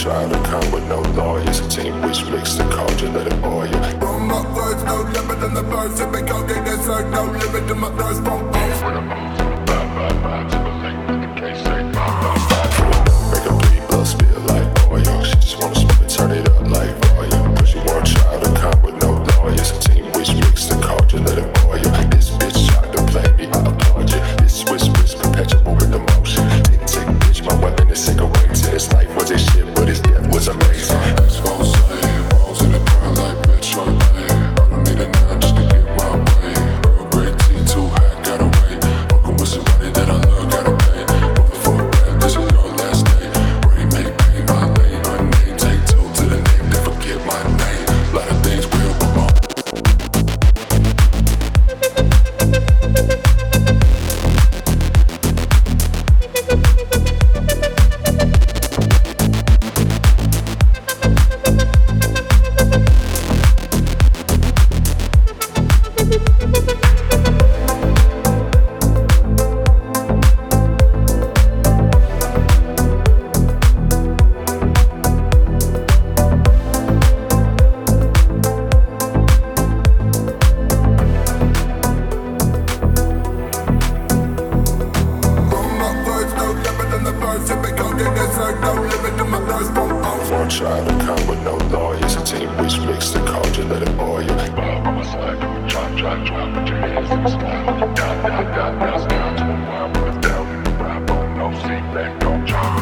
try to come with no lawyers. A team which makes the culture, let it bore you. From my words, no limit in the verse. If it go get this hurt, no limit in my thirst. From off. When I'm off, bye, to the lake with the case, say bye. Make a bleed, blood spill like oil. She just wanna smoke it, turn it up like oil. But she wanna try to come with no lawyers. A team which makes the culture, let it bore you. This bitch tried to play me, I applaud you. This switch, perpetual with emotion. Tick, bitch, my weapon is cigarettes. And his life was a shit, but his death was amazing. Exposed, balls in the ground like Metro Lane. I don't need a nine just to get my way. Earl Grey tea, too hot, gotta wait. Walking with somebody that I love, gotta pay. But before that, this is your last day. Brain make pain, my lane, unnamed. Take two to the name, then forget my name. A lot of things will go on. Try to come with no lawyers. A team which makes the culture, let it bore you. Bob on my side, try, put your hands in the sky. Down, down to the wild, with a down in the rap on no seat, back, don't try.